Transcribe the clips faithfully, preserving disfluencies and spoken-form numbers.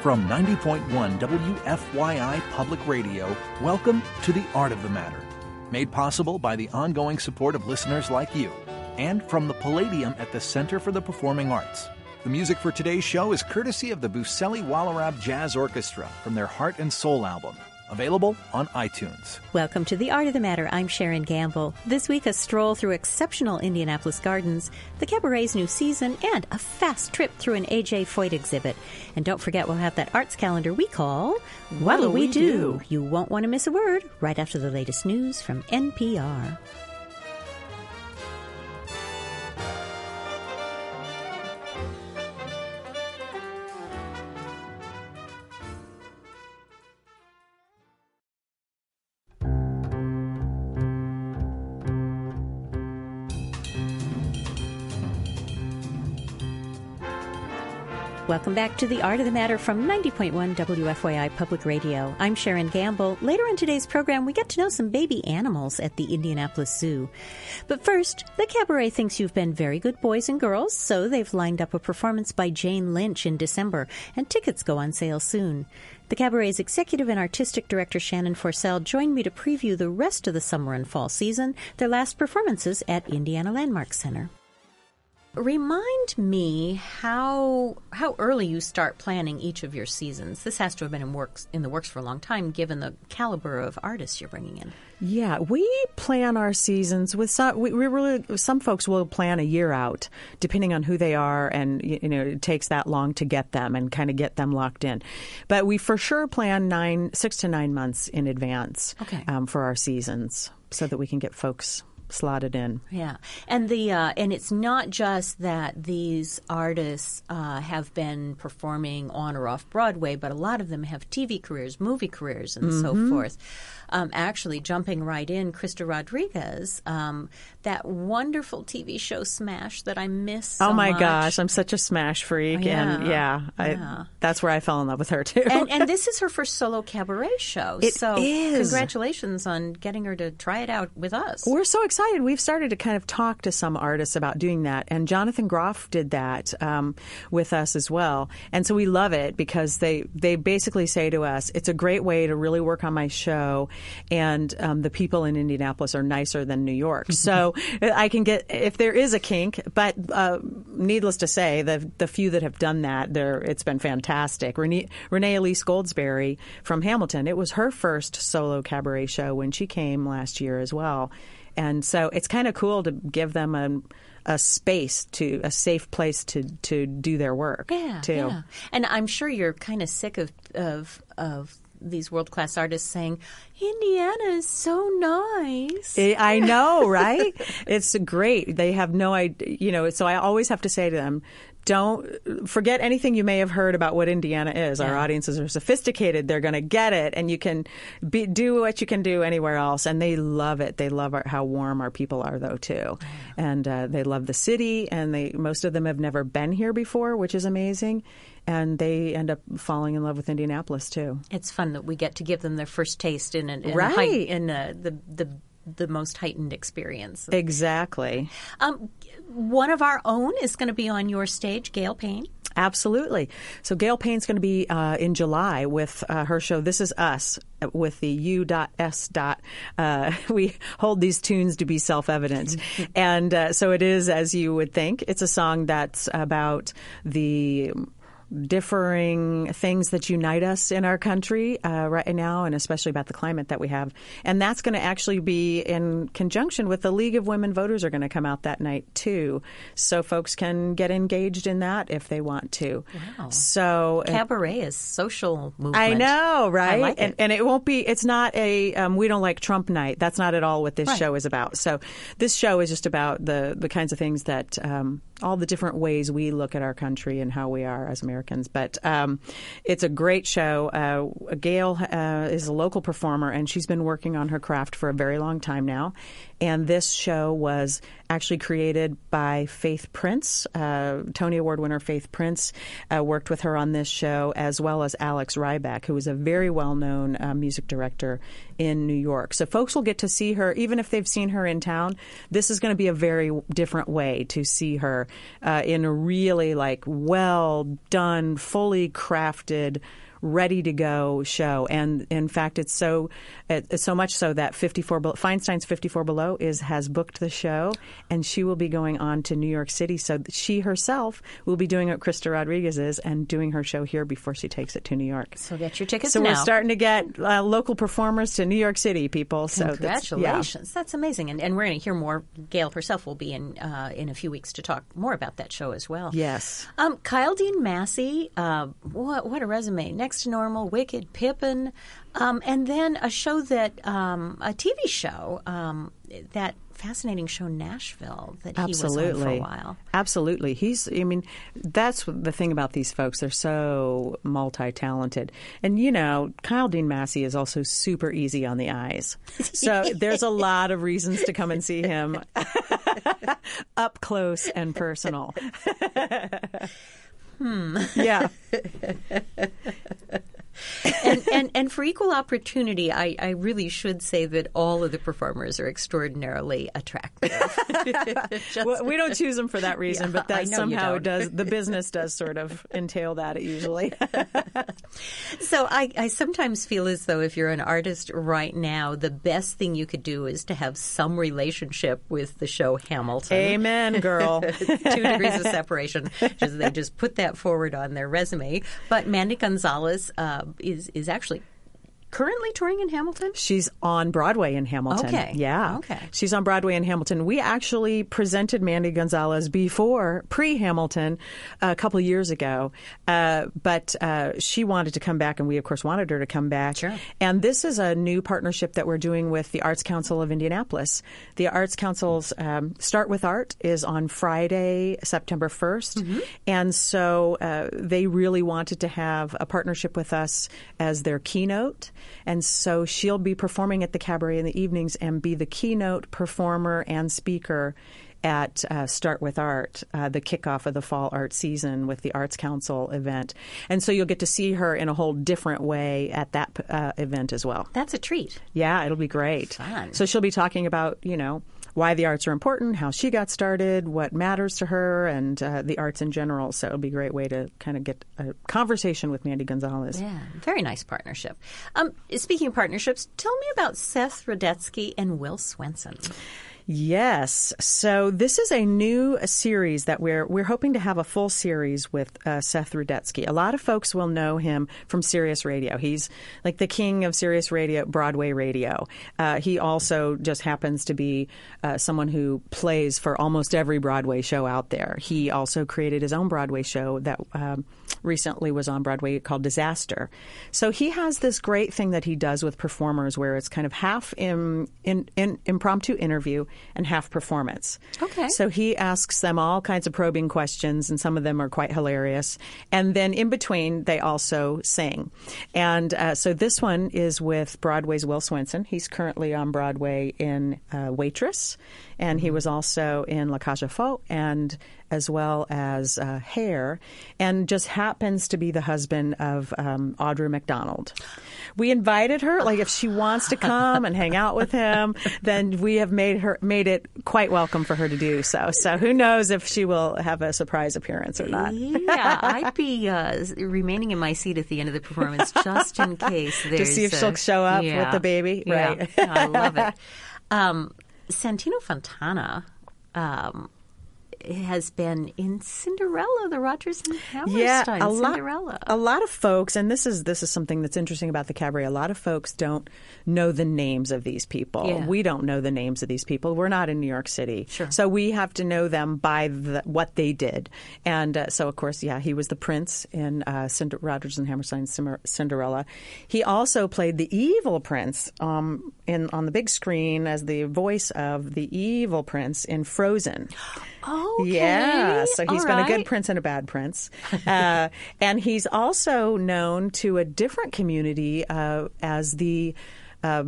From ninety point one W F Y I Public Radio, welcome to The Art of the Matter. Made possible by the ongoing support of listeners like you. And from the Palladium at the Center for the Performing Arts. The music for today's show is courtesy of the Buseli Wallarab Jazz Orchestra from their Heart and Soul album. Available on iTunes. Welcome to The Art of the Matter. I'm Sharon Gamble. This week, a stroll through exceptional Indianapolis gardens, the Cabaret's new season, and a fast trip through an A J Foyt exhibit. And don't forget, we'll have that arts calendar we call What'll We Do? You won't want to miss a word right after the latest news from N P R. Welcome back to The Art of the Matter from ninety point one W F Y I Public Radio. I'm Sharon Gamble. Later in today's program, we get to know some baby animals at the Indianapolis Zoo. But first, the Cabaret thinks you've been very good boys and girls, so they've lined up a performance by Jane Lynch in December, and tickets go on sale soon. The Cabaret's executive and artistic director Shannon Forsell joined me to preview the rest of the summer and fall season, their last performances at Indiana Landmark Center. Remind me how how early you start planning each of your seasons. This has to have been in works in the works for a long time, given the caliber of artists you're bringing in. Yeah, we plan our seasons with some. We, we really some folks will plan a year out, depending on who they are, and you know it takes that long to get them and kind of get them locked in. But we for sure plan nine, six to nine months in advance. Okay. um, for our seasons, so that we can get folks slotted in. Yeah, and the uh, and it's not just that these artists uh, have been performing on or off Broadway, but a lot of them have T V careers, movie careers, and mm-hmm. so forth. Um, actually, jumping right in, Krista Rodriguez, um, that wonderful T V show Smash that I miss so Oh my much. gosh, I'm such a Smash freak, yeah, and yeah, I, yeah, that's where I fell in love with her too. And, and this is her first solo cabaret show. It so is. Congratulations on getting her to try it out with us. We're so excited. We've started to kind of talk to some artists about doing that, and Jonathan Groff did that um, with us as well. And so we love it because they, they basically say to us, it's a great way to really work on my show, and um, the people in Indianapolis are nicer than New York. So I can get, if there is a kink, but uh, needless to say, the the few that have done that, they're, it's been fantastic. Renee, Renee Elise Goldsberry from Hamilton, it was her first solo cabaret show when she came last year as well. And so it's kind of cool to give them a, a space, to a safe place to, to do their work. Yeah, too. yeah. And I'm sure you're kind of sick of of of these world-class artists saying, Indiana is so nice. I know, right? It's great. They have no idea, you know, so I always have to say to them, don't forget anything you may have heard about what Indiana is. Yeah. Our audiences are sophisticated. They're going to get it. And you can be, do what you can do anywhere else. And they love it. They love our, how warm our people are, though, too. Yeah. And uh, they love the city. And they most of them have never been here before, which is amazing. And they end up falling in love with Indianapolis, too. It's fun that we get to give them their first taste in, an, in, right. a high, in a, the the the most heightened experience. Exactly. Um, one of our own is going to be on your stage, Gail Payne. Absolutely. So Gail Payne's going to be uh, in July with uh, her show This Is Us with the U S. Uh, we hold these tunes to be self-evident. And uh, so it is, as you would think. It's a song that's about the differing things that unite us in our country uh, right now, and especially about the climate that we have. And that's going to actually be in conjunction with the League of Women Voters are going to come out that night, too. So folks can get engaged in that if they want to. Wow. So Cabaret is social movement. I know, right? I like it. And, and it won't be, it's not a, um, we don't like Trump night. That's not at all what this right. show is about. So this show is just about the, the kinds of things that, um, all the different ways we look at our country and how we are as Americans. But um, it's a great show. Uh, Gail uh, is a local performer, and she's been working on her craft for a very long time now. And this show was actually created by Faith Prince. Uh, Tony Award winner Faith Prince uh, worked with her on this show, as well as Alex Ryback, who is a very well-known uh, music director in New York. So folks will get to see her, even if they've seen her in town. This is going to be a very different way to see her uh, in a really like well done, fully crafted, ready to go show. And in fact, it's so it's so much so that fifty-four Feinstein's fifty-four Below is has booked the show, and she will be going on to New York City. So she herself will be doing what Krista Rodriguez is and doing her show here before she takes it to New York. So get your tickets so now. So we're starting to get uh, local performers to New York City, people. So congratulations. That's, yeah. that's amazing. And, and we're going to hear more. Gail herself will be in uh, in a few weeks to talk more about that show as well. Yes. Um, Kyle Dean Massey, uh, what, what a resume. Next to Normal, Wicked, Pippin, um, and then a show that, um, a T V show, um, that fascinating show Nashville that he Absolutely. was on for a while. Absolutely. He's, I mean, that's the thing about these folks. They're so multi-talented. And, you know, Kyle Dean Massey is also super easy on the eyes. So there's a lot of reasons to come and see him up close and personal. Hmm. Yeah. and, and and for equal opportunity, I, I really should say that all of the performers are extraordinarily attractive. Just, well, we don't choose them for that reason, yeah, but that somehow it does. The business does sort of entail that usually. So I, I sometimes feel as though if you're an artist right now, the best thing you could do is to have some relationship with the show Hamilton. Amen, girl. Two degrees of separation. Just, they just put that forward on their resume. But Mandy Gonzalez uh, is is actually currently touring in Hamilton? She's on Broadway in Hamilton. Okay. Yeah. Okay. She's on Broadway in Hamilton. We actually presented Mandy Gonzalez before, pre-Hamilton, a couple of years ago. Uh, but uh, she wanted to come back, and we, of course, wanted her to come back. Sure. And this is a new partnership that we're doing with the Arts Council of Indianapolis. The Arts Council's um, Start With Art is on Friday, September first. Mm-hmm. And so uh, they really wanted to have a partnership with us as their keynote. And so she'll be performing at the Cabaret in the evenings and be the keynote performer and speaker at uh, Start With Art, uh, the kickoff of the fall art season with the Arts Council event. And so you'll get to see her in a whole different way at that uh, event as well. That's a treat. Yeah, it'll be great. Fun. So she'll be talking about, you know, why the arts are important, how she got started, what matters to her, and uh, the arts in general. So it'll be a great way to kind of get a conversation with Mandy Gonzalez. Yeah, very nice partnership. Um, speaking of partnerships, tell me about Seth Rudetsky and Will Swenson. Yes. So this is a new series that we're we're hoping to have a full series with uh, Seth Rudetsky. A lot of folks will know him from Sirius Radio. He's like the king of Sirius Radio, Broadway radio. Uh, he also just happens to be uh, someone who plays for almost every Broadway show out there. He also created his own Broadway show that um, recently was on Broadway called Disaster. So he has this great thing that he does with performers where it's kind of half in, in, in impromptu interview and half performance. Okay. So he asks them all kinds of probing questions, and some of them are quite hilarious. And then in between, they also sing. And uh, so this one is with Broadway's Will Swenson. He's currently on Broadway in uh, Waitress, and he was also in La Cage aux Folles, and as well as uh, Hair, and just happens to be the husband of um, Audra McDonald. We invited her, like if she wants to come and hang out with him, then we have made her made it quite welcome for her to do so. So who knows if she will have a surprise appearance or not. Yeah, I'd be uh, remaining in my seat at the end of the performance just in case. To see if a, she'll show up yeah, with the baby. Yeah, Right. I love it. Um, Santino Fontana um, has been in Cinderella, the Rodgers and Hammerstein yeah, a lot, Cinderella. A lot of folks, and this is this is something that's interesting about the cabaret. A lot of folks don't know the names of these people. Yeah. We don't know the names of these people. We're not in New York City, sure. So we have to know them by the, what they did. And uh, so, of course, yeah, he was the prince in uh, Cinder- Rodgers and Hammerstein's Cinderella. He also played the evil prince um, in on the big screen as the voice of the evil prince in Frozen. Oh, okay. Yeah, so he's All been right. a good prince and a bad prince. Uh, and he's also known to a different community uh, as the uh,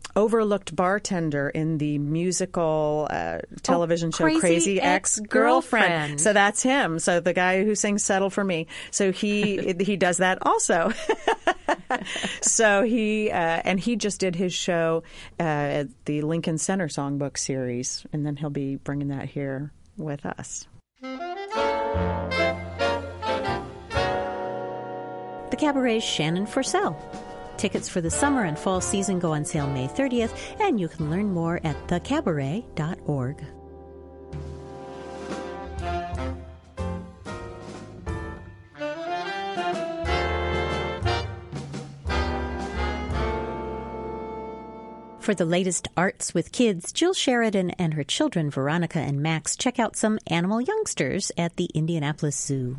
overlooked bartender in the musical uh, television oh, show Crazy, Crazy Ex-Girlfriend. Ex-Girlfriend. So that's him. So the guy who sings "Settle for Me." So he he does that also. So he uh, and he just did his show uh, at the Lincoln Center Songbook series, and then he'll be bringing that here with us. The Cabaret's Shannon Forsell. Tickets for the summer and fall season go on sale May thirtieth, and you can learn more at the cabaret dot org. For the latest arts with kids, Jill Sheridan and her children, Veronica and Max, check out some animal youngsters at the Indianapolis Zoo.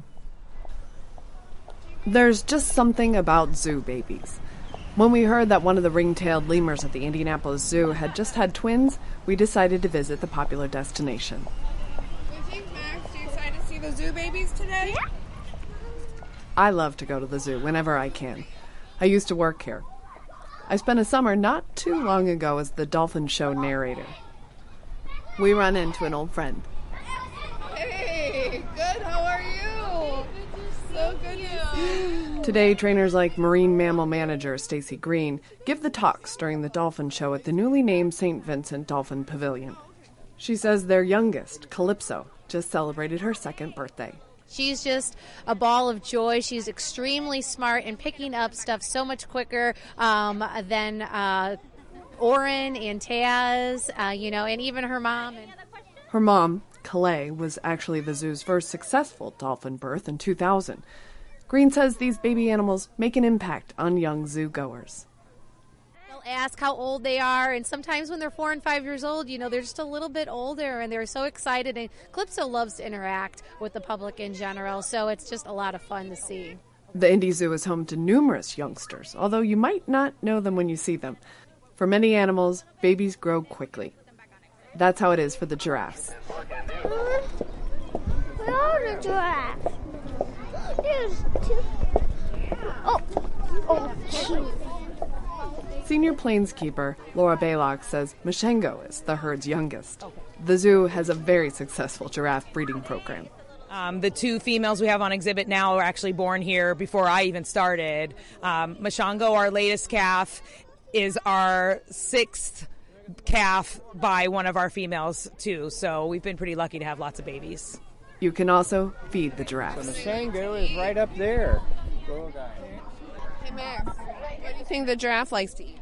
There's just something about zoo babies. When we heard that one of the ring-tailed lemurs at the Indianapolis Zoo had just had twins, we decided to visit the popular destination. What do you think, Max? Are you excited to see the zoo babies today? Yeah. I love to go to the zoo whenever I can. I used to work here. I spent a summer not too long ago as the Dolphin Show narrator. We run into an old friend. Hey, good. How are you? So good to see you. Today, trainers like marine mammal manager Stacy Green give the talks during the Dolphin Show at the newly named Saint Vincent Dolphin Pavilion. She says their youngest, Calypso, just celebrated her second birthday. She's just a ball of joy. She's extremely smart and picking up stuff so much quicker um, than uh, Oren and Taz, uh, you know, and even her mom. And her mom, Calais, was actually the zoo's first successful dolphin birth in two thousand. Green says these baby animals make an impact on young zoo goers. They'll ask how old they are, and sometimes when they're four and five years old, you know, they're just a little bit older, and they're so excited. And Calypso loves to interact with the public in general, so it's just a lot of fun to see. The Indy Zoo is home to numerous youngsters, although you might not know them when you see them. For many animals, babies grow quickly. That's how it is for the giraffes. Where are the giraffes? There's two. Oh, oh, jeez. Senior planeskeeper Laura Baylock says Mashengo is the herd's youngest. The zoo has a very successful giraffe breeding program. Um, the two females we have on exhibit now are actually born here before I even started. Um, Mashengo, our latest calf, is our sixth calf by one of our females, too. So we've been pretty lucky to have lots of babies. You can also feed the giraffes. So Mashengo is right up there. Hey, Max, what do you think the giraffe likes to eat?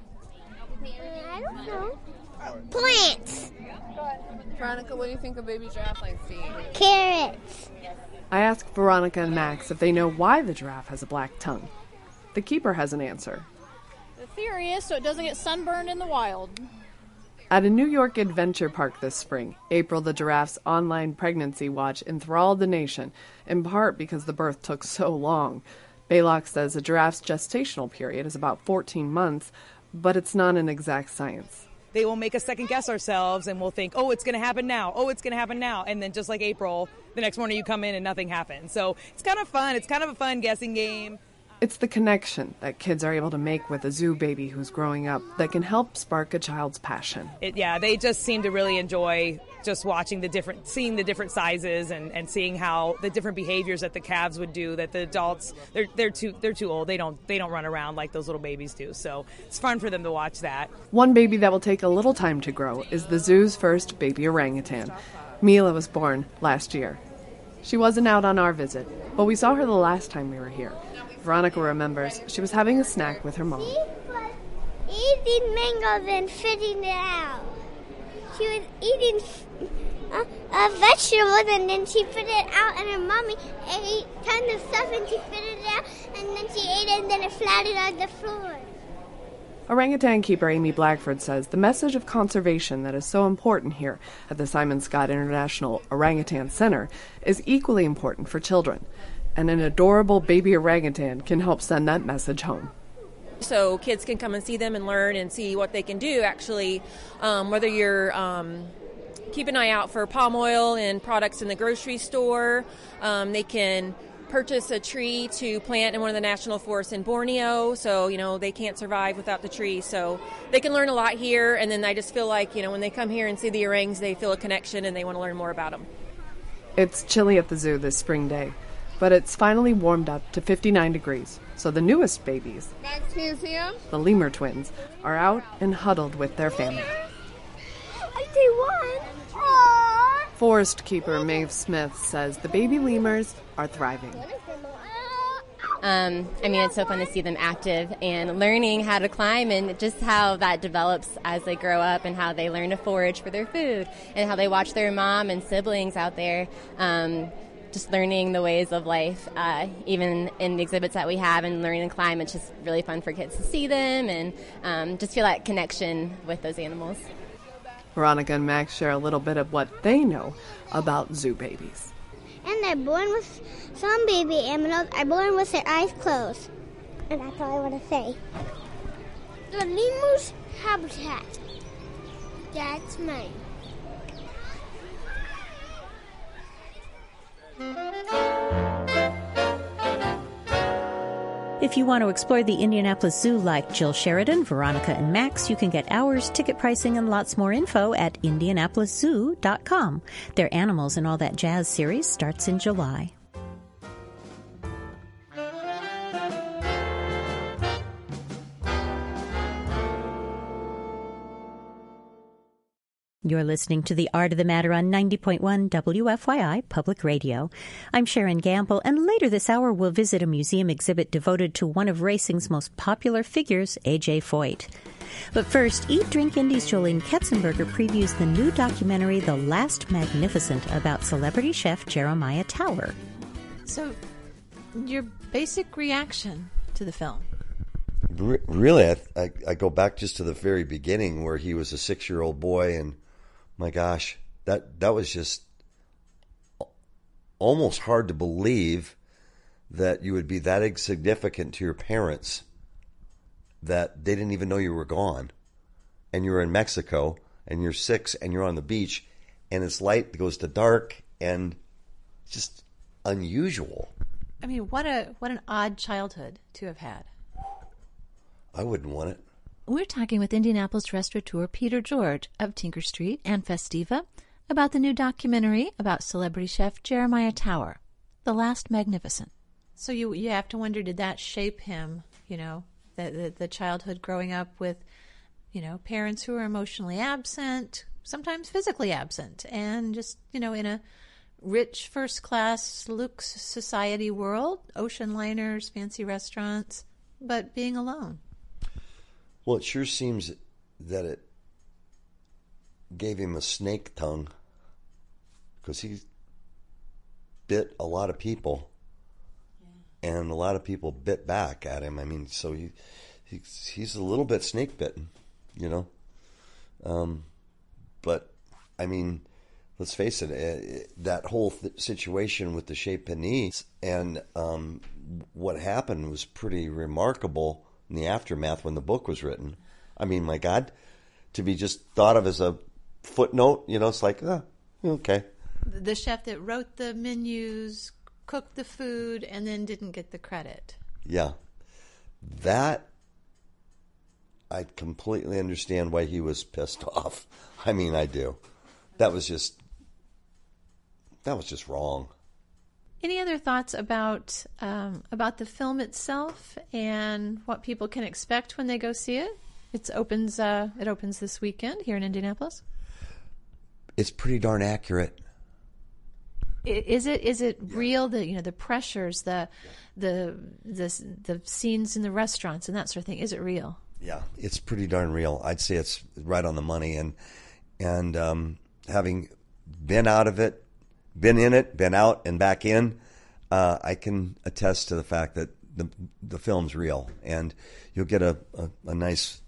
I don't know. Plants. Veronica, what do you think a baby giraffe likes to eat? Carrots. I asked Veronica and Max if they know why the giraffe has a black tongue. The keeper has an answer. The theory is so it doesn't get sunburned in the wild. At a New York adventure park this spring, April the giraffe's online pregnancy watch enthralled the nation, in part because the birth took so long. Baylock says a giraffe's gestational period is about fourteen months, but it's not an exact science. They will make us second guess ourselves, and we'll think, oh, it's going to happen now. Oh, it's going to happen now. And then just like April, the next morning you come in and nothing happens. So it's kind of fun. It's kind of a fun guessing game. It's the connection that kids are able to make with a zoo baby who's growing up that can help spark a child's passion. It, yeah, they just seem to really enjoy just watching the different, seeing the different sizes and, and seeing how the different behaviors that the calves would do that the adults, they're they're too they're too old. They don't they don't run around like those little babies do. So it's fun for them to watch that. One baby that will take a little time to grow is the zoo's first baby orangutan. Mila was born last year. She wasn't out on our visit, but we saw her the last time we were here. Veronica remembers she was having a snack with her mom. She was eating mangoes and spitting it out. She was eating uh, uh, vegetables and then she spit it out, and her mommy ate tons of stuff and she spit it out, and then she ate it and then it flattened on the floor. Orangutan keeper Amy Blackford says the message of conservation that is so important here at the Simon Scott International Orangutan Center is equally important for children. And an adorable baby orangutan can help send that message home. So kids can come and see them and learn and see what they can do, actually, um, whether you're um, keep an eye out for palm oil and products in the grocery store. Um, they can purchase a tree to plant in one of the national forests in Borneo. So, you know, they can't survive without the tree. So they can learn a lot here. And then I just feel like, you know, when they come here and see the orangs, they feel a connection and they want to learn more about them. It's chilly at the zoo this spring day, but it's finally warmed up to fifty-nine degrees. So the newest babies, Max, can you see him? the lemur twins, are out and huddled with their family. I see one. Aww. Forest keeper Maeve Smith says the baby lemurs are thriving. Um, I mean, it's so fun to see them active and learning how to climb and just how that develops as they grow up and how they learn to forage for their food and how they watch their mom and siblings out there, um, just learning the ways of life, uh, even in the exhibits that we have and learning to climb. It's just really fun for kids to see them and um, just feel that connection with those animals. Veronica and Max share a little bit of what they know about zoo babies. And they're born with, some baby aminos are born with their eyes closed. And that's all I want to say. The lemur's habitat. That's mine. If you want to explore the Indianapolis Zoo like Jill Sheridan, Veronica, and Max, you can get hours, ticket pricing, and lots more info at indianapolis zoo dot com. Their Animals and All That Jazz series starts in July. You're listening to The Art of the Matter on ninety point one W F Y I Public Radio. I'm Sharon Gamble, and later this hour we'll visit a museum exhibit devoted to one of racing's most popular figures, A J Foyt. But first, Eat, Drink, Indy's Jolene Ketzenberger previews the new documentary The Last Magnificent about celebrity chef Jeremiah Tower. So, your basic reaction to the film? Re- really, I, I, I go back just to the very beginning where he was a six-year-old boy and my gosh, that that was just almost hard to believe that you would be that insignificant to your parents that they didn't even know you were gone. And you're in Mexico, and you're six, and you're on the beach, and it's light goes to dark, and it's just unusual. I mean, what a what an odd childhood to have had. I wouldn't want it. We're talking with Indianapolis restaurateur Peter George of Tinker Street and Festiva about the new documentary about celebrity chef Jeremiah Tower, The Last Magnificent. So you you have to wonder, did that shape him, you know, the, the, the childhood growing up with, you know, parents who are emotionally absent, sometimes physically absent, and just, you know, in a rich first-class luxe society world, ocean liners, fancy restaurants, but being alone. Well, it sure seems that it gave him a snake tongue because he bit a lot of people, yeah. And a lot of people bit back at him. I mean, so he, he he's a little bit snake bitten, you know. Um, but I mean, let's face it, it that whole th- situation with the Chez Panisse and um, what happened was pretty remarkable. In the aftermath when the book was written. I mean, my God, to be just thought of as a footnote, you know, it's like, oh, okay. The chef that wrote the menus, cooked the food, and then didn't get the credit. Yeah. That, I completely understand why he was pissed off. I mean, I do. That was just, that was just wrong. Any other thoughts about um, about the film itself and what people can expect when they go see it? It opens uh, it opens this weekend here in Indianapolis. It's pretty darn accurate. Is it is it real? The you know the pressures, the the the the scenes in the restaurants and that sort of thing. Is it real? Yeah, it's pretty darn real. I'd say it's right on the money. And and um, having been out of it. Been in it, been out, and back in. Uh, I can attest to the fact that the the film's real, and you'll get a, a, a nice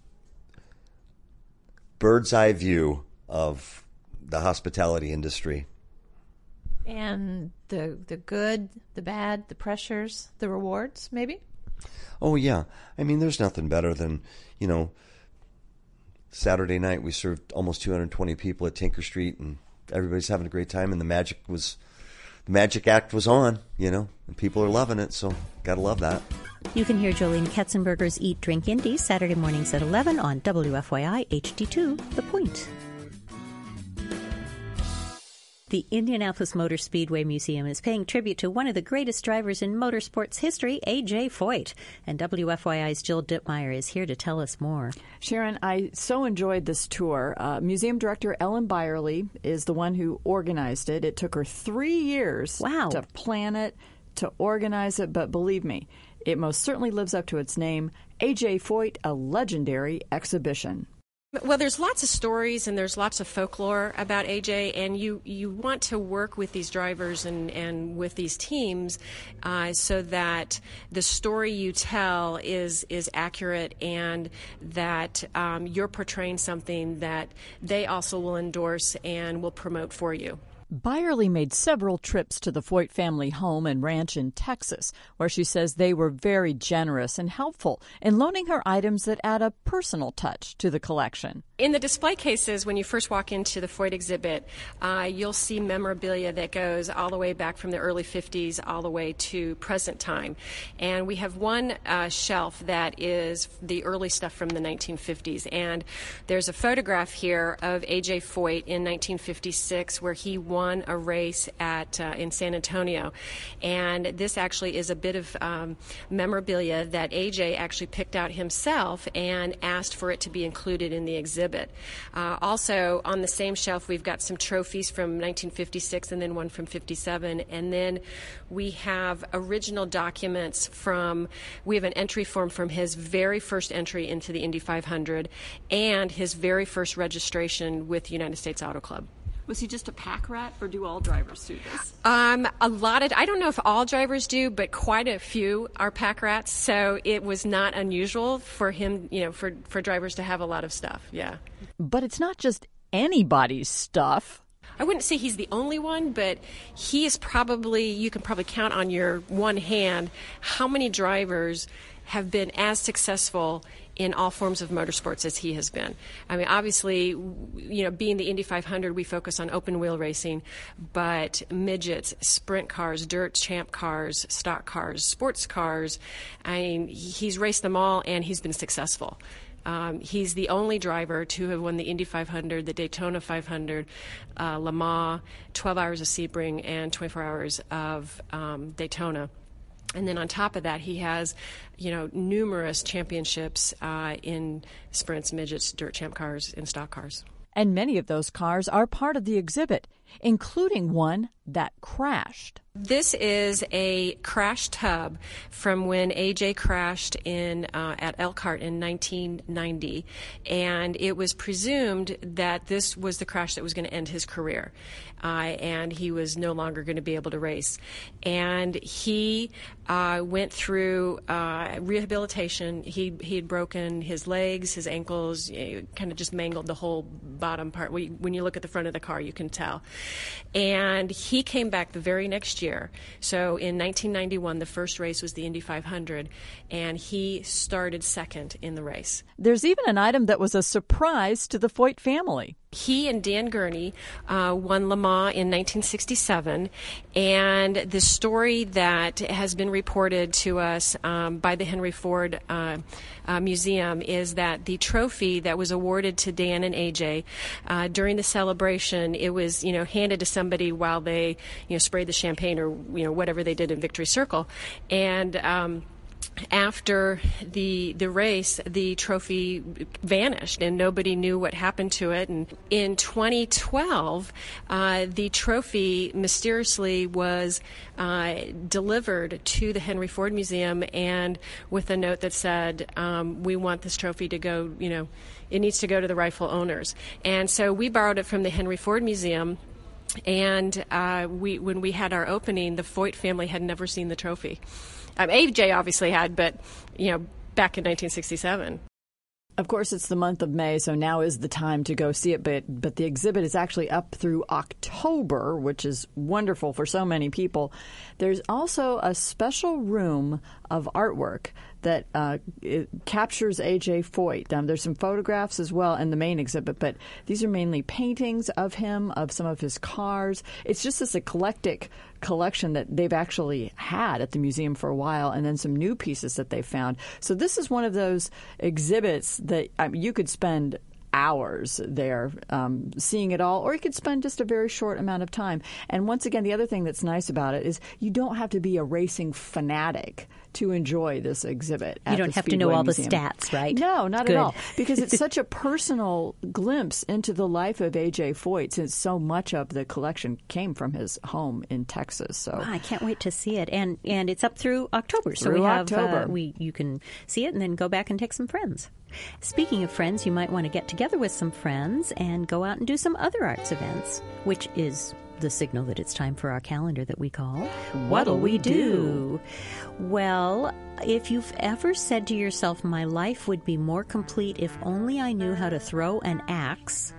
bird's eye view of the hospitality industry. And the the good, the bad, the pressures, the rewards, maybe? Oh, yeah. I mean, there's nothing better than, you know, Saturday night we served almost two hundred twenty people at Tinker Street, and everybody's having a great time, and the magic was the magic act was on, you know, and people are loving it, so gotta love that. You can hear Jolene Katzenberger's Eat, Drink, Indy Saturday mornings at eleven on W F Y I H D two, The Point. The Indianapolis Motor Speedway Museum is paying tribute to one of the greatest drivers in motorsports history, A J. Foyt. And W F Y I's Jill Dittmeyer is here to tell us more. Sharon, I so enjoyed this tour. Uh, Museum Director Ellen Byerly is the one who organized it. It took her three years wow. to plan it, to organize it, but believe me, it most certainly lives up to its name, A J. Foyt, a legendary exhibition. Well, there's lots of stories and there's lots of folklore about A J, and you, you want to work with these drivers and, and with these teams uh, so that the story you tell is is accurate and that um, you're portraying something that they also will endorse and will promote for you. Byerly made several trips to the Foyt family home and ranch in Texas, where she says they were very generous and helpful in loaning her items that add a personal touch to the collection. In the display cases, when you first walk into the Foyt exhibit, uh, you'll see memorabilia that goes all the way back from the early fifties all the way to present time. And we have one uh, shelf that is the early stuff from the nineteen fifties. And there's a photograph here of A J. Foyt in nineteen fifty-six where he won a race at uh, in San Antonio. And this actually is a bit of um, memorabilia that A J actually picked out himself and asked for it to be included in the exhibit. Uh, also, on the same shelf, we've got some trophies from nineteen fifty-six and then one from fifty-seven. And then we have original documents from, we have an entry form from his very first entry into the Indy five hundred and his very first registration with the United States Auto Club. Was he just a pack rat, or do all drivers do this? Um, a lot of, I don't know if all drivers do, but quite a few are pack rats. So it was not unusual for him, you know, for, for drivers to have a lot of stuff. Yeah. But it's not just anybody's stuff. I wouldn't say he's the only one, but he is probably, you can probably count on your one hand how many drivers have been as successful in all forms of motorsports as he has been. I mean, obviously, you know, being the Indy five hundred, we focus on open wheel racing, but midgets, sprint cars, dirt champ cars, stock cars, sports cars, I mean, he's raced them all and he's been successful. Um, he's the only driver to have won the Indy five hundred, the Daytona five hundred, uh, Le Mans, twelve hours of Sebring, and twenty-four hours of um, Daytona. And then on top of that, he has, you know, numerous championships uh, in sprints, midgets, dirt champ cars, and stock cars. And many of those cars are part of the exhibit, including one that crashed. This is a crash tub from when A J crashed in uh, at Elkhart in nineteen ninety, and it was presumed that this was the crash that was going to end his career, uh, and he was no longer going to be able to race. And he uh, went through uh, rehabilitation. He he had broken his legs, his ankles, kind of just mangled the whole bottom part. When you look at the front of the car, you can tell. And he came back the very next year. So in nineteen ninety-one, the first race was the Indy five hundred, and he started second in the race. There's even an item that was a surprise to the Foyt family. He and Dan Gurney uh, won Le Mans in nineteen sixty-seven, and the story that has been reported to us um, by the Henry Ford uh, uh, Museum is that the trophy that was awarded to Dan and A J uh, during the celebration, it was, you know, handed to somebody while they, you know, sprayed the champagne or, you know, whatever they did in Victory Circle, and um, after the the race, the trophy vanished and nobody knew what happened to it. And in twenty twelve, uh, the trophy mysteriously was uh, delivered to the Henry Ford Museum, and with a note that said, um, "We want this trophy to go, you know, it needs to go to the rightful owners." And so we borrowed it from the Henry Ford Museum. And uh, we, when we had our opening, the Foyt family had never seen the trophy. Um, A J obviously had, but, you know, back in nineteen sixty-seven. Of course, it's the month of May, so now is the time to go see it. But but the exhibit is actually up through October, which is wonderful for so many people. There's also a special room of artwork that uh, it captures A J. Foyt. Um, there's some photographs as well in the main exhibit, but these are mainly paintings of him, of some of his cars. It's just this eclectic collection that they've actually had at the museum for a while, and then some new pieces that they found. So this is one of those exhibits that um, you could spend hours there um, seeing it all, or you could spend just a very short amount of time. And once again, the other thing that's nice about it is you don't have to be a racing fanatic to enjoy this exhibit. You don't have to know all the stats, right? No, not Good. at all. Because it's such a personal glimpse into the life of A J. Foyt, since so much of the collection came from his home in Texas. So wow, I can't wait to see it. And and it's up through October. So through we have October. Uh, we you can see it and then go back and take some friends. Speaking of friends, you might want to get together with some friends and go out and do some other arts events, which is the signal that it's time for our calendar that we call What'll We Do? Well, if you've ever said to yourself, my life would be more complete if only I knew how to throw an axe.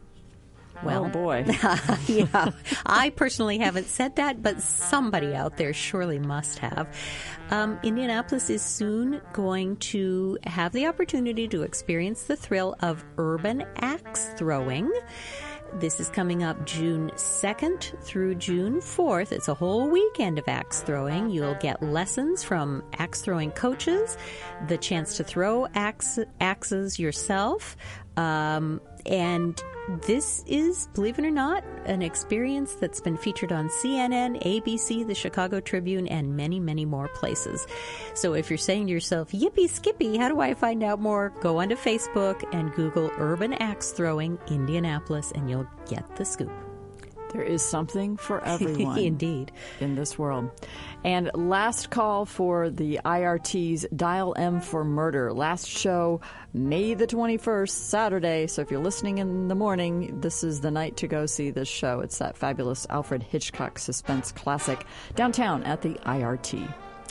Well, oh boy. Yeah, I personally haven't said that, but somebody out there surely must have. Um, Indianapolis is soon going to have the opportunity to experience the thrill of urban axe throwing. This is coming up June second through June fourth. It's a whole weekend of axe throwing. You'll get lessons from axe throwing coaches, the chance to throw axe, axes yourself, um, and this is, believe it or not, an experience that's been featured on C N N, A B C, the Chicago Tribune, and many, many more places. So if you're saying to yourself, yippee skippy, how do I find out more? Go onto Facebook and Google Urban Axe Throwing Indianapolis, and you'll get the scoop. There is something for everyone. Indeed. In this world. And last call for the I R T's Dial M for Murder. Last show, May the twenty-first, Saturday. So if you're listening in the morning, this is the night to go see this show. It's that fabulous Alfred Hitchcock suspense classic downtown at the I R T.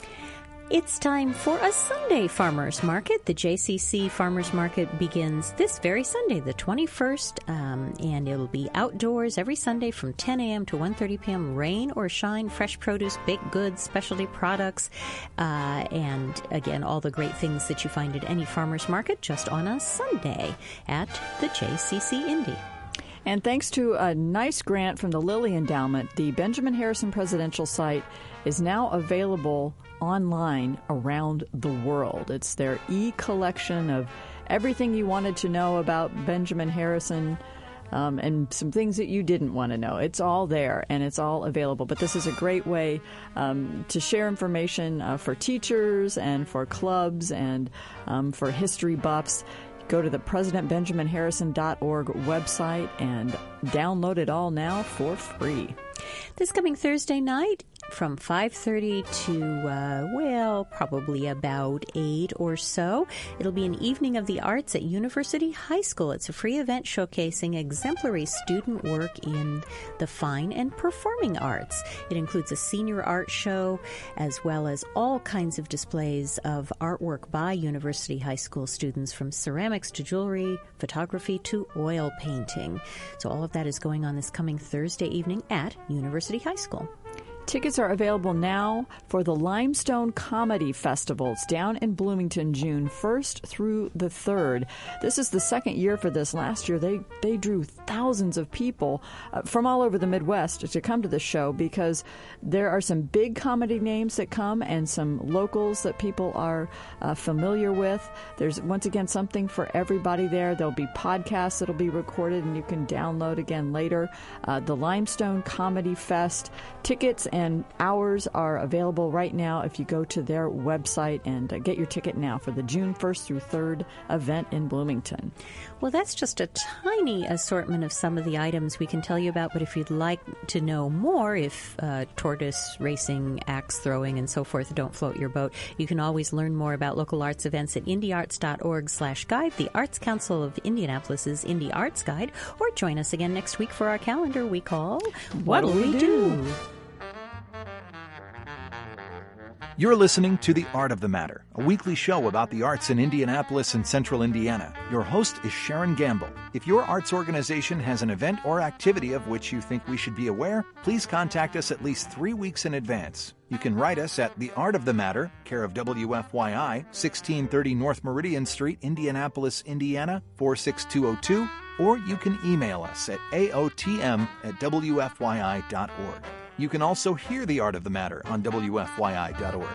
It's time for a Sunday farmers market. The J C C Farmers Market begins this very Sunday, the twenty-first, um, and it'll be outdoors every Sunday from ten a.m. to one thirty p.m. Rain or shine, fresh produce, baked goods, specialty products, uh, and again, all the great things that you find at any farmers market just on a Sunday at the J C C Indy. And thanks to a nice grant from the Lilly Endowment, the Benjamin Harrison Presidential Site is now available online around the world. It's their e-collection of everything you wanted to know about Benjamin Harrison, um, and some things that you didn't want to know. It's all there, and it's all available. But this is a great way um, to share information uh, for teachers and for clubs and um, for history buffs. Go to the president benjamin harrison dot org website and download it all now for free. This coming Thursday night from five thirty to, uh, well, probably about eight or so, it'll be an evening of the arts at University High School. It's a free event showcasing exemplary student work in the fine and performing arts. It includes a senior art show as well as all kinds of displays of artwork by University High School students, from ceramics to jewelry, photography to oil painting. So all of that is going on this coming Thursday evening at University High School. Tickets are available now for the Limestone Comedy Festival. It's down in Bloomington, June first through the third. This is the second year for this. Last year, they, they drew thousands of people uh, from all over the Midwest to come to the show, because there are some big comedy names that come and some locals that people are uh, familiar with. There's, once again, something for everybody there. There'll be podcasts that'll be recorded and you can download again later. Uh, the Limestone Comedy Fest. Tickets and hours are available right now if you go to their website, and uh, get your ticket now for the June first through third event in Bloomington. Well, that's just a tiny assortment of some of the items we can tell you about, but if you'd like to know more, if uh, tortoise racing, axe throwing, and so forth don't float your boat, you can always learn more about local arts events at indy arts dot org slash guide, the Arts Council of Indianapolis's Indy Arts Guide, or join us again next week for our calendar we call What'll We Do? You're listening to The Art of the Matter, a weekly show about the arts in Indianapolis and Central Indiana. Your host is Sharon Gamble. If your arts organization has an event or activity of which you think we should be aware, please contact us at least three weeks in advance. You can write us at The Art of the Matter, care of W F Y I, sixteen thirty North Meridian Street, Indianapolis, Indiana, four six two oh two, or you can email us at A O T M at W F Y I dot org. You can also hear The Art of the Matter on W F Y I dot org.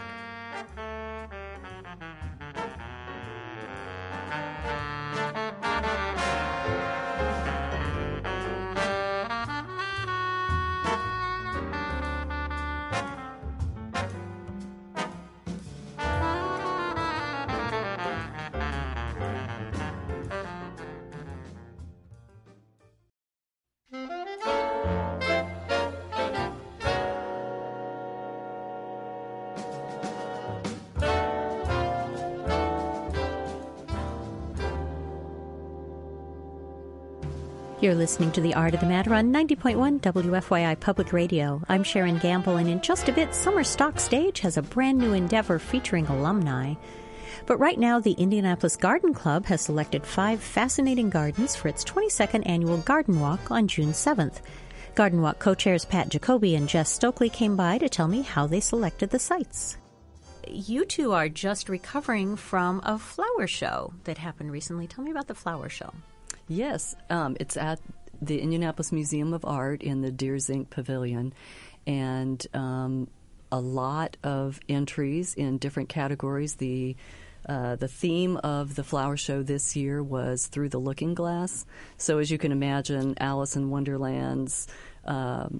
You're listening to The Art of the Matter on ninety point one W F Y I Public Radio. I'm Sharon Gamble, and in just a bit, Summer Stock Stage has a brand new endeavor featuring alumni. But right now, the Indianapolis Garden Club has selected five fascinating gardens for its twenty-second annual Garden Walk on June seventh. Garden Walk co-chairs Pat Jacoby and Jess Stokely came by to tell me how they selected the sites. You two are just recovering from a flower show that happened recently. Tell me about the flower show. Yes, um, it's at the Indianapolis Museum of Art in the Deer Zinc Pavilion, and um, a lot of entries in different categories. The uh, the theme of the flower show this year was Through the Looking Glass. So as you can imagine, Alice in Wonderland's um,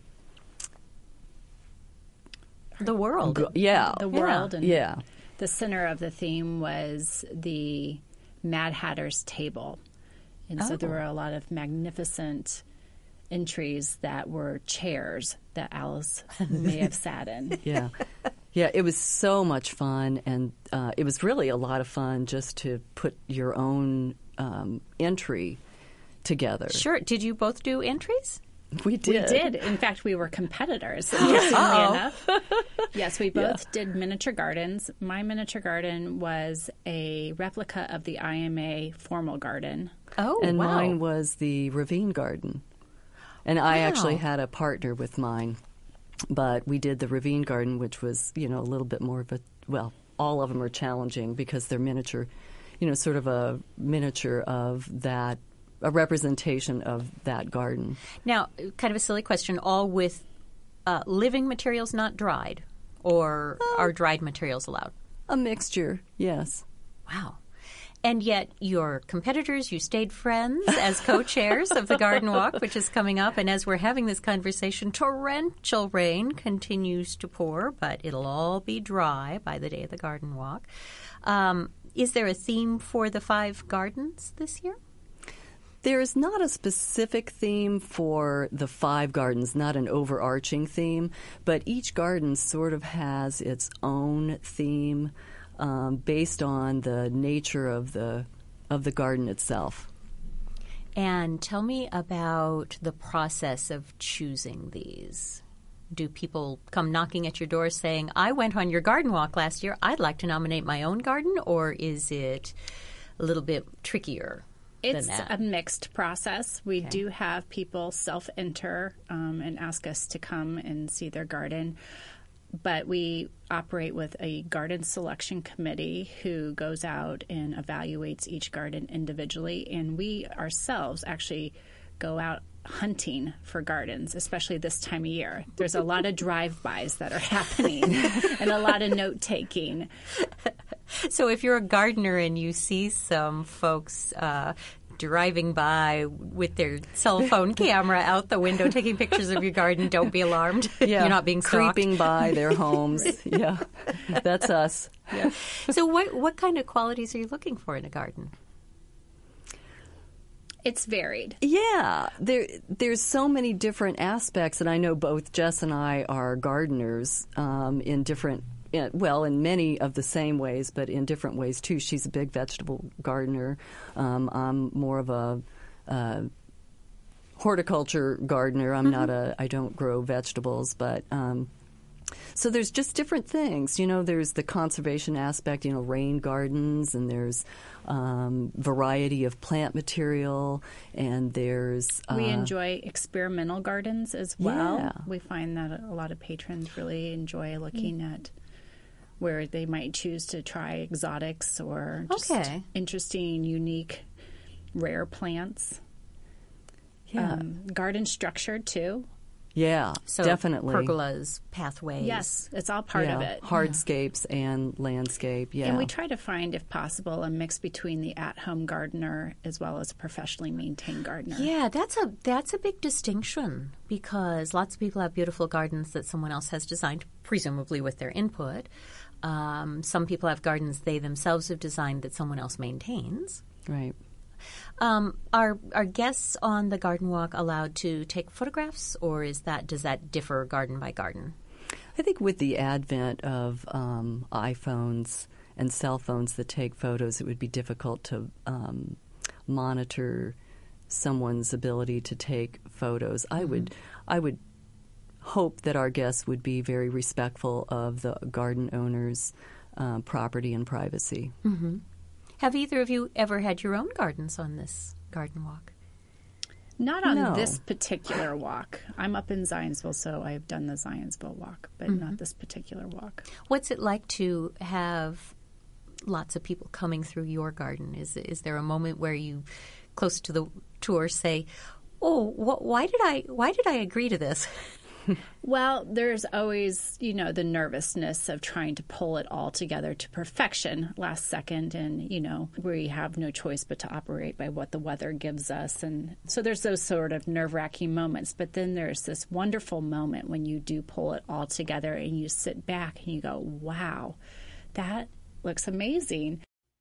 the world, g- yeah, the world, yeah. and yeah. the center of the theme was the Mad Hatter's table. And so Oh. there were a lot of magnificent entries that were chairs that Alice may have sat in. Yeah. Yeah, it was so much fun, and uh, it was really a lot of fun just to put your own um, entry together. Sure. Did you both do entries? We did. We did. In fact, we were competitors, interestingly Uh-oh. enough. Yes, we both yeah. did miniature gardens. My miniature garden was a replica of the I M A formal garden. Oh, and wow. mine was the Ravine Garden. And I Wow. actually had a partner with mine. But we did the Ravine Garden, which was, you know, a little bit more of a, well, all of them are challenging because they're miniature, you know, sort of a miniature of that, a representation of that garden. Now, kind of a silly question, all with uh, living materials, not dried, or Uh, are dried materials allowed? A mixture, yes. Wow. And yet your competitors, you stayed friends as co-chairs of the Garden Walk, which is coming up. And as we're having this conversation, torrential rain continues to pour, but it'll all be dry by the day of the Garden Walk. Um, is there a theme for the five gardens this year? There is not a specific theme for the five gardens, not an overarching theme, but each garden sort of has its own theme um, based on the nature of the of the garden itself. And tell me about the process of choosing these. Do people come knocking at your door saying, I went on your garden walk last year, I'd like to nominate my own garden, or is it a little bit trickier? It's than that? a mixed process. We Okay. do have people self-enter um, and ask us to come and see their garden. But we operate with a garden selection committee who goes out and evaluates each garden individually. And we ourselves actually go out hunting for gardens, especially this time of year. There's a lot of drive-bys that are happening and a lot of note-taking. So if you're a gardener and you see some folks uh, driving by with their cell phone camera out the window taking pictures of your garden, don't be alarmed. Yeah. You're not being stalked. Creeping by their homes. Yeah, that's us. Yeah. So what what kind of qualities are you looking for in a garden? It's varied. Yeah, there there's so many different aspects, and I know both Jess and I are gardeners um, in different, in, well, in many of the same ways, but in different ways too. She's a big vegetable gardener. Um, I'm more of a uh, horticulture gardener. I'm mm-hmm. not a. I don't grow vegetables, but. Um, So there's just different things. You know, there's the conservation aspect, you know, rain gardens, and there's um, variety of plant material, and there's... Uh, we enjoy experimental gardens as well. Yeah. We find that a lot of patrons really enjoy looking mm. at where they might choose to try exotics or just okay. interesting, unique, rare plants. Yeah. Um, garden structure, too. Yeah, so definitely. pergolas, pathways. Yes, it's all part yeah, of it. Hardscapes yeah. and landscape, yeah. And we try to find, if possible, a mix between the at-home gardener as well as a professionally maintained gardener. Yeah, that's a that's a big distinction because lots of people have beautiful gardens that someone else has designed, presumably with their input. Um, some people have gardens they themselves have designed that someone else maintains. Right. Um, are are guests on the garden walk allowed to take photographs, or is that does that differ garden by garden? I think with the advent of um, iPhones and cell phones that take photos, it would be difficult to um, monitor someone's ability to take photos. Mm-hmm. I would I would hope that our guests would be very respectful of the garden owner's um, property and privacy. Mm-hmm. Have either of you ever had your own gardens on this garden walk? Not on no. this particular walk. I'm up in Zionsville, so I've done the Zionsville walk, but mm-hmm. not this particular walk. What's it like to have lots of people coming through your garden? Is is there a moment where you, close to the tour, say, "Oh, wh- why did I why did I agree to this?" Well, there's always, you know, the nervousness of trying to pull it all together to perfection last second. And, you know, we have no choice but to operate by what the weather gives us. And so there's those sort of nerve-wracking moments. But then there's this wonderful moment when you do pull it all together and you sit back and you go, wow, that looks amazing.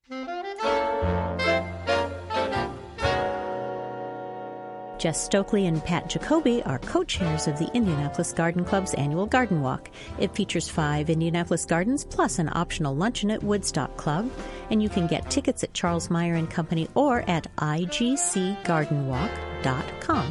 Jess Stokely and Pat Jacoby are co-chairs of the Indianapolis Garden Club's annual Garden Walk. It features five Indianapolis gardens plus an optional luncheon at Woodstock Club, and you can get tickets at Charles Meyer and Company or at I G C garden walk dot com.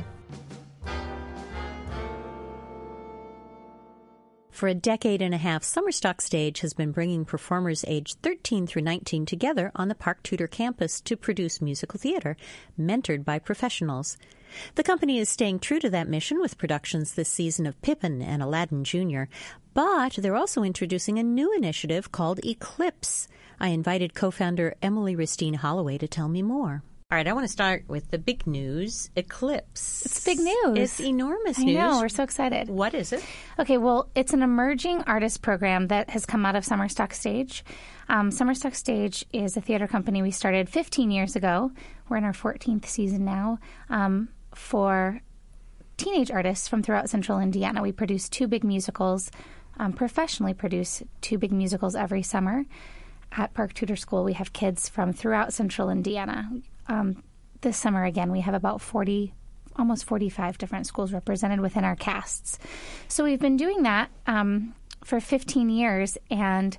For a decade and a half, Summerstock Stage has been bringing performers aged thirteen through nineteen together on the Park Tudor campus to produce musical theater, mentored by professionals. The company is staying true to that mission with productions this season of Pippin and Aladdin Junior, but they're also introducing a new initiative called Eclipse. I invited co-founder Emily Ristine Holloway to tell me more. All right, I want to start with the big news, Eclipse. It's big news. It's enormous I news. I know, we're so excited. What is it? Okay, well, it's an emerging artist program that has come out of Summerstock Stage. Um, Summerstock Stage is a theater company we started fifteen years ago. We're in our fourteenth season now. Um, for teenage artists from throughout central Indiana. We produce two big musicals, um, professionally produce two big musicals every summer. At Park Tudor School, we have kids from throughout central Indiana. Um, this summer, again, we have about forty, almost forty-five different schools represented within our casts. So we've been doing that um, for fifteen years, and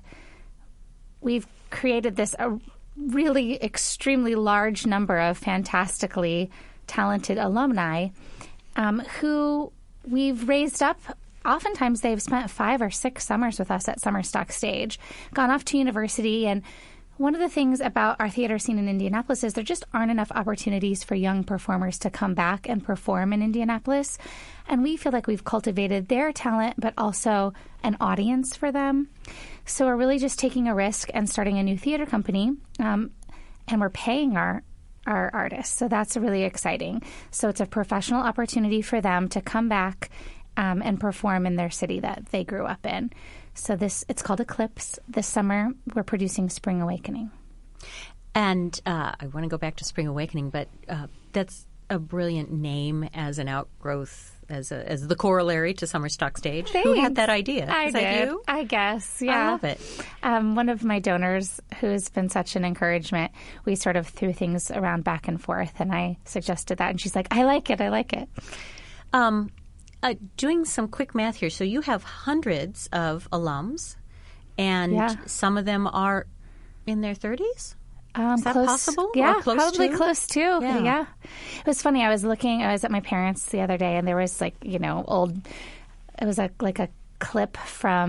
we've created this a really extremely large number of fantastically talented alumni um, who we've raised up. Oftentimes they've spent five or six summers with us at Summerstock Stage, gone off to university. And one of the things about our theater scene in Indianapolis is there just aren't enough opportunities for young performers to come back and perform in Indianapolis. And we feel like we've cultivated their talent, but also an audience for them. So we're really just taking a risk and starting a new theater company, um, and we're paying our our artists. So that's really exciting. So it's a professional opportunity for them to come back um, and perform in their city that they grew up in. So this it's called Eclipse. This summer, we're producing Spring Awakening. And uh, I want to go back to Spring Awakening, but uh, that's a brilliant name as an outgrowth, as a, as the corollary to Summerstock Stage. Thanks. Who had that idea? I Is did. that you? I guess, yeah. I love it. Um, one of my donors, who has been such an encouragement, we sort of threw things around back and forth, and I suggested that, and she's like, I like it, I like it. Um, uh, doing some quick math here. So you have hundreds of alums, and Yeah. some of them are in their thirties? Um, Is that close, possible? Yeah, Or close probably to? close to. Yeah. Yeah. It was funny. I was looking. I was at my parents' the other day, and there was like you know old. It was a like a clip from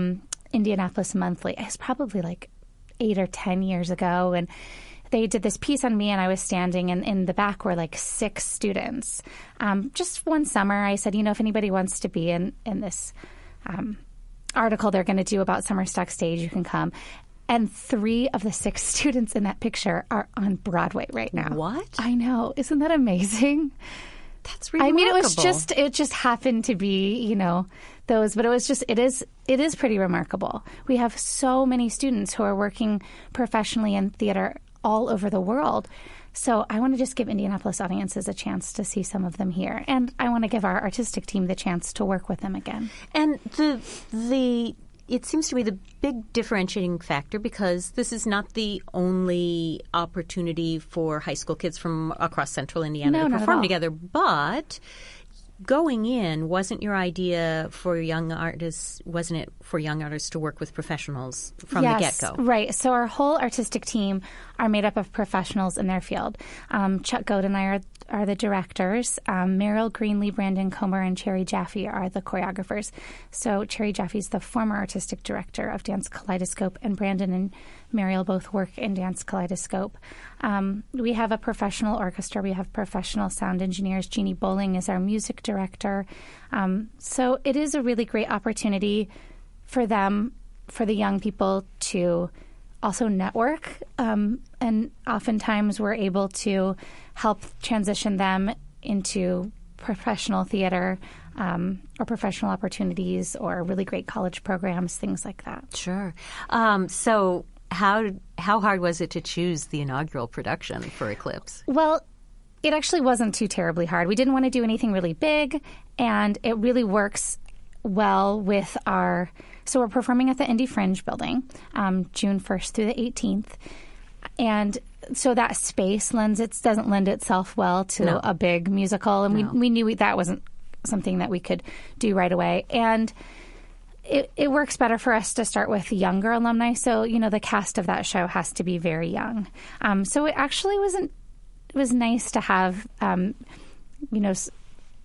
Indianapolis Monthly. It was probably like eight or ten years ago, and they did this piece on me, and I was standing, and in the back were like six students. Um, just one summer, I said, you know, if anybody wants to be in, in this um, article they're going to do about Summer Stock Stage, you can come. And three of the six students in that picture are on Broadway right now. What? I know. Isn't that amazing? That's remarkable. I mean, it was just, it just happened to be, you know, those, but it was just, it is, it is pretty remarkable. We have so many students who are working professionally in theater all over the world. So I want to just give Indianapolis audiences a chance to see some of them here. And I want to give our artistic team the chance to work with them again. And the the it seems to me the big differentiating factor, because this is not the only opportunity for high school kids from across central Indiana No, to not at perform all. together, but going in, wasn't your idea for young artists, wasn't it for young artists to work with professionals from yes, the get-go? Right. So our whole artistic team are made up of professionals in their field. Um, Chuck Goad and I are, are the directors. Um, Meryl Greenlee, Brandon Comer, and Cherry Jaffe are the choreographers. So Cherry Jaffe is the former artistic director of Dance Kaleidoscope, and Brandon and Meryl both work in Dance Kaleidoscope. Um, we have a professional orchestra. We have professional sound engineers. Jeannie Bowling is our music director. Um, so it is a really great opportunity for them, for the young people, to also network. Um, and oftentimes we're able to help transition them into professional theater um, or professional opportunities or really great college programs, things like that. Sure. Um, so how how hard was it to choose the inaugural production for Eclipse? Well, it actually wasn't too terribly hard. We didn't want to do anything really big, and it really works well with our... So we're performing at the Indy Fringe building um, June first through the eighteenth. And so that space lends it doesn't lend itself well to No. a big musical. And No. we, we knew we, that wasn't something that we could do right away. And it, it works better for us to start with younger alumni. So, you know, the cast of that show has to be very young. Um, so it actually wasn't, it was nice to have, um, you know, s-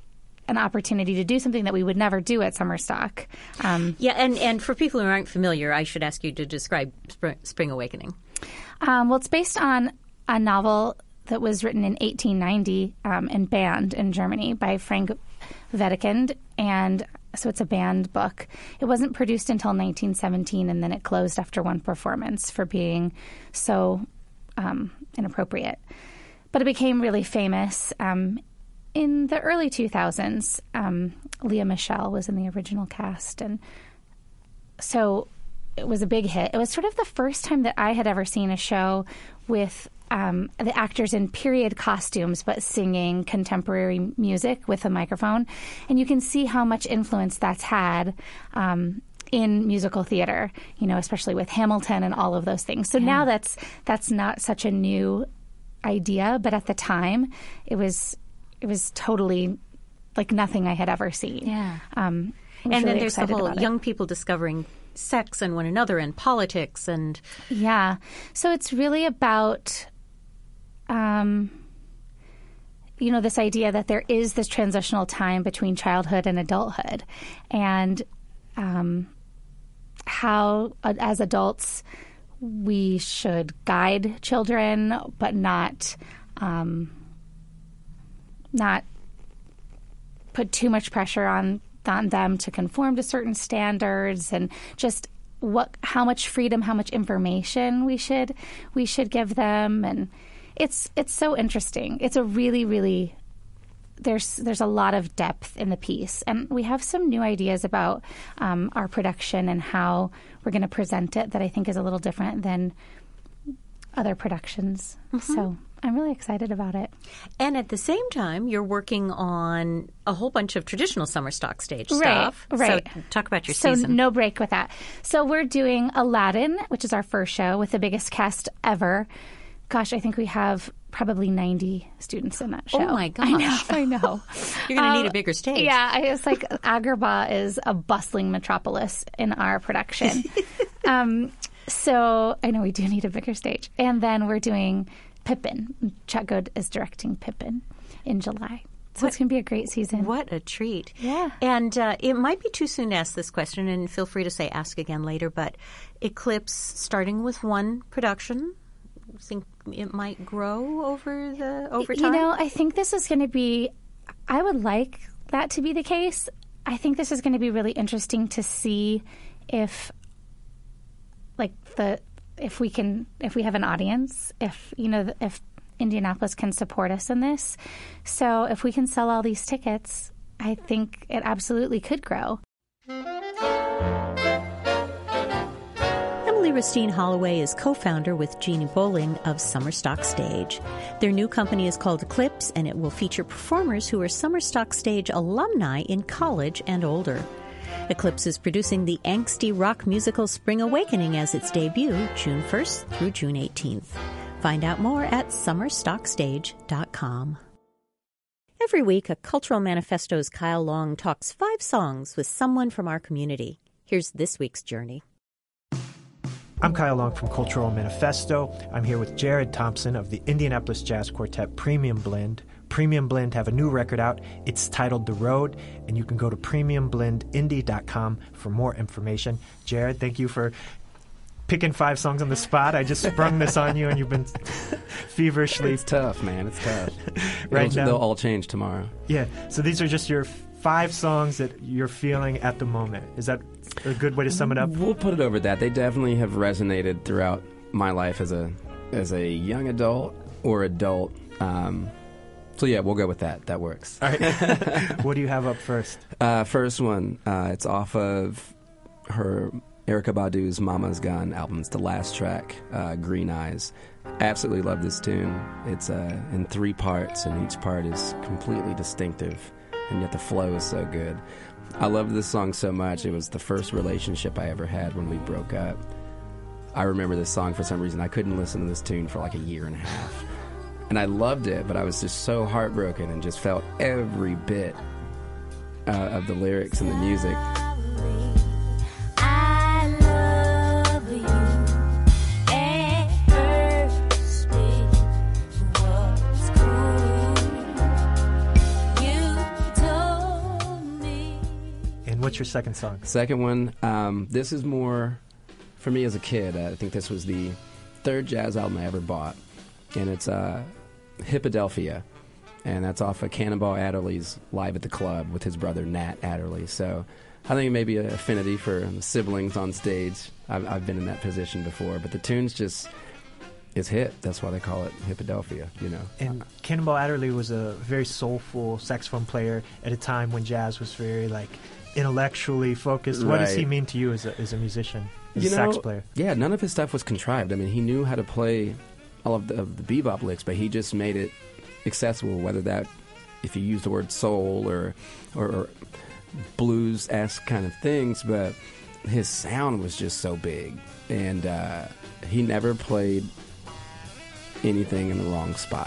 an opportunity to do something that we would never do at Summer Stock. Um, Yeah, and, and for people who aren't familiar, I should ask you to describe Spring, Spring Awakening. um, well, it's based on a novel that was written in eighteen ninety um, and banned in Germany by Frank Wedekind, and so it's a banned book. It wasn't produced until nineteen seventeen, and then it closed after one performance for being so um, inappropriate. But it became really famous. Um, in the early two thousands, um, Leah Michelle was in the original cast, and so it was a big hit. It was sort of the first time that I had ever seen a show with um, the actors in period costumes but singing contemporary music with a microphone. And you can see how much influence that's had um, in musical theater, you know, especially with Hamilton and all of those things. So Yeah. now that's that's not such a new idea, but at the time it was it was totally like nothing I had ever seen. Yeah. Um, I was And then really there's the excited whole about it. young people discovering sex and one another and politics and... Yeah. So it's really about, um, you know, this idea that there is this transitional time between childhood and adulthood, and um, how, uh, as adults, we should guide children, but not um, not put too much pressure on on them to conform to certain standards, and just what how much freedom, how much information we should we should give them. And it's it's so interesting. It's a really really there's there's a lot of depth in the piece, and we have some new ideas about um, our production and how we're going to present it that I think is a little different than other productions. Mm-hmm. So I'm really excited about it. And at the same time, you're working on a whole bunch of traditional summer stock stage Right, stuff. right. So talk about your so season. no break with that. So we're doing Aladdin, which is our first show with the biggest cast ever. Gosh, I think we have probably ninety students in that show. Oh, my I know, gosh. I know. You're going to Um, need a bigger stage. Yeah, I was like, Agrabah is a bustling metropolis in our production. um, so I know we do need a bigger stage. And then we're doing Pippin. Chuck Goad is directing Pippin in July. So it's going to be a great season. What a treat. Yeah. And uh, it might be too soon to ask this question, and feel free to say ask again later, but Eclipse, starting with one production, think it might grow over the over time? You know, I think this is going to be, I would like that to be the case. I think this is going to be really interesting to see if, like, the, if we can, if we have an audience, if, you know, if Indianapolis can support us in this. So if we can sell all these tickets, I think it absolutely could grow. Emily Rustine Holloway is co-founder with Jeannie Bowling of Summer Stock Stage. Their new company is called Eclipse, and it will feature performers who are Summer Stock Stage alumni in college and older. Eclipse is producing the angsty rock musical Spring Awakening as its debut, June first through June eighteenth. Find out more at summer stock stage dot com. Every week, a Cultural Manifesto's Kyle Long talks five songs with someone from our community. Here's this week's journey. I'm Kyle Long from Cultural Manifesto. I'm here with Jared Thompson of the Indianapolis Jazz Quartet Premium Blend. Premium Blend have a new record out. It's titled The Road, and you can go to premium blend indie dot com for more information. Jared, thank you for picking five songs on the spot. I just sprung this on you, and you've been feverishly... It's tough, man. It's tough. right It'll, now. They'll all change tomorrow. Yeah. So these are just your five songs that you're feeling at the moment. Is that a good way to sum it up? We'll put it over that. They definitely have resonated throughout my life as a as a young adult or adult. Um, so yeah, we'll go with that. That works. All right. What do you have up first? Uh, first one. Uh, it's off of her Erykah Badu's Mama's Gun album. It's the last track, uh, Green Eyes. Absolutely love this tune. It's uh, in three parts, and each part is completely distinctive, and yet the flow is so good. I love this song so much. It was the first relationship I ever had when we broke up. I remember this song for some reason. I couldn't listen to this tune for like a year and a half. And I loved it, but I was just so heartbroken and just felt every bit uh, of the lyrics and the music. What's your second song? Second one, um, this is more for me as a kid. Uh, I think this was the third jazz album I ever bought, and it's uh, Hippadelphia, and that's off of Cannonball Adderley's Live at the Club with his brother Nat Adderley. So I think maybe an affinity for the siblings on stage. I've, I've been in that position before, but the tune's just is hit. That's why they call it Hippadelphia, you know. And Cannonball Adderley was a very soulful saxophone player at a time when jazz was very like intellectually focused. What Right. does he mean to you as a, as a musician, as you a know, sax player? Yeah, none of his stuff was contrived. I mean, he knew how to play all of the, of the bebop licks, but he just made it accessible, whether that, if you use the word soul or, or, or blues-esque kind of things, but his sound was just so big. And uh, he never played anything in the wrong spot.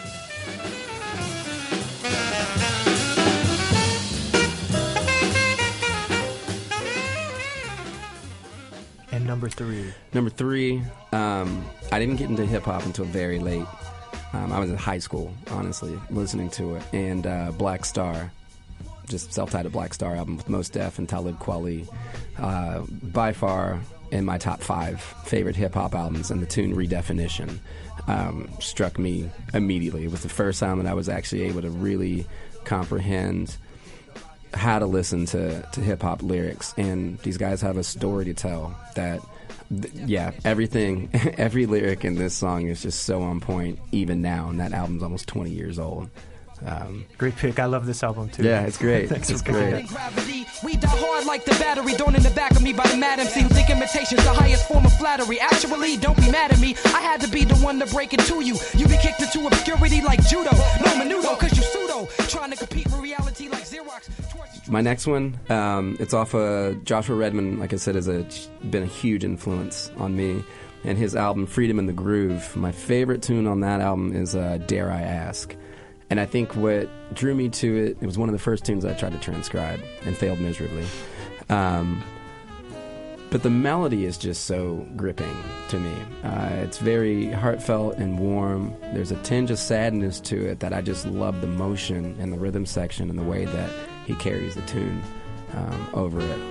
And number three. Number three, um, I didn't get into hip-hop until very late. Um, I was in high school, honestly, listening to it. And uh, Black Star, just self-titled Black Star album with Mos Def and Talib Kweli, uh, by far in my top five favorite hip-hop albums, and the tune Redefinition um, struck me immediately. It was the first time that I was actually able to really comprehend how to listen to, to hip-hop lyrics, and these guys have a story to tell that, th- yeah, everything, every lyric in this song is just so on point, even now, and that album's almost twenty years old. Um, Great pick. I love this album, too. Yeah, it's great. Thanks It's for picking great. it. We die hard like the battery thrown in the back of me by the mad M C who think imitation's the highest form of flattery. Actually, don't be mad at me. I had to be the one to break it to you. You be kicked into obscurity like judo. No menudo, cause you pseudo. Trying to compete for reality like Xerox. My next one, um, it's off of Joshua Redman, like I said, has a, been a huge influence on me. And his album, Freedom in the Groove. My favorite tune on that album is uh, Dare I Ask. And I think what drew me to it, it was one of the first tunes I tried to transcribe and failed miserably. Um, but the melody is just so gripping to me. Uh, it's very heartfelt and warm. There's a tinge of sadness to it that I just love the motion and the rhythm section and the way that he carries the tune um, over it.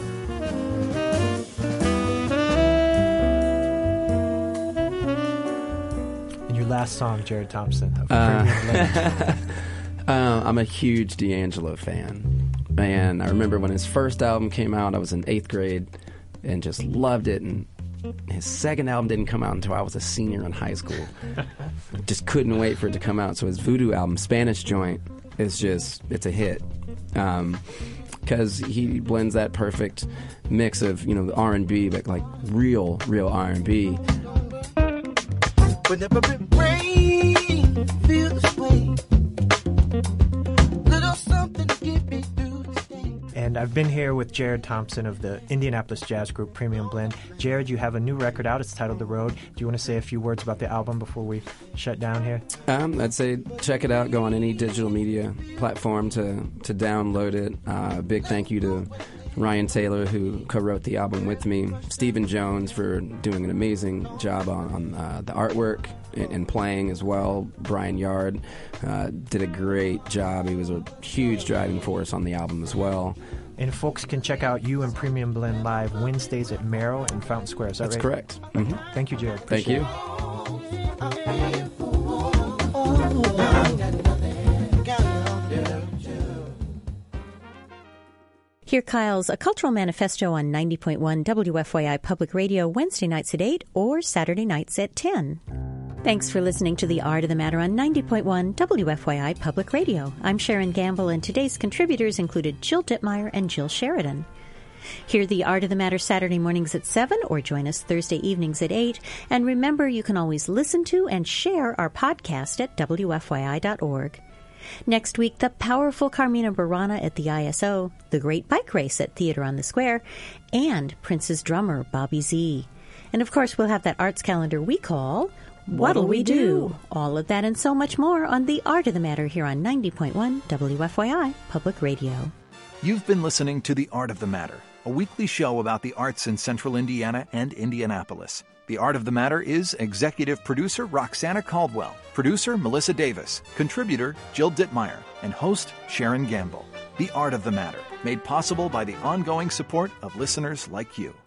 And your last song, Jared Thompson. Of Uh, uh, I'm a huge D'Angelo fan. And I remember when his first album came out, I was in eighth grade and just loved it. And his second album didn't come out until I was a senior in high school. Just couldn't wait for it to come out. So his Voodoo album, Spanish Joint, is just, it's a hit. Um, because he blends that perfect mix of, you know, R and B, but like real, real R and B. Whenever it rains, feel this way. Little something to get me through this day. And I've been here with Jared Thompson of the Indianapolis Jazz Group Premium Blend. Jared, you have a new record out. It's titled The Road. Do you want to say a few words about the album before we shut down here? Um, I'd say check it out. Go on any digital media platform to, to download it. Uh, big thank you to Ryan Taylor, who co-wrote the album with me. Stephen Jones for doing an amazing job on, on uh, the artwork and, and playing as well. Brian Yard uh, did a great job. He was a huge driving force on the album as well. And folks can check out you and Premium Blend live Wednesdays at Merrill in Fountain Square. Is that That's right? correct. Mm-hmm. Thank you, Jared. Thank Appreciate you. Hear Kyle's A Cultural Manifesto on ninety point one W F Y I Public Radio Wednesday nights at eight or Saturday nights at ten. Thanks for listening to The Art of the Matter on ninety point one W F Y I Public Radio. I'm Sharon Gamble, and today's contributors included Jill Dittmeyer and Jill Sheridan. Hear The Art of the Matter Saturday mornings at seven or join us Thursday evenings at eight. And remember, you can always listen to and share our podcast at W F Y I dot org. Next week, the powerful Carmina Burana at the I S O, the Great Bike Race at Theater on the Square, and Prince's drummer, Bobby Z. And of course, we'll have that arts calendar we call What'll We Do? All of that and so much more on The Art of the Matter here on ninety point one W F Y I Public Radio. You've been listening to The Art of the Matter, a weekly show about the arts in Central Indiana and Indianapolis. The Art of the Matter is executive producer Roxana Caldwell, producer Melissa Davis, contributor Jill Dittmeyer, and host Sharon Gamble. The Art of the Matter, made possible by the ongoing support of listeners like you.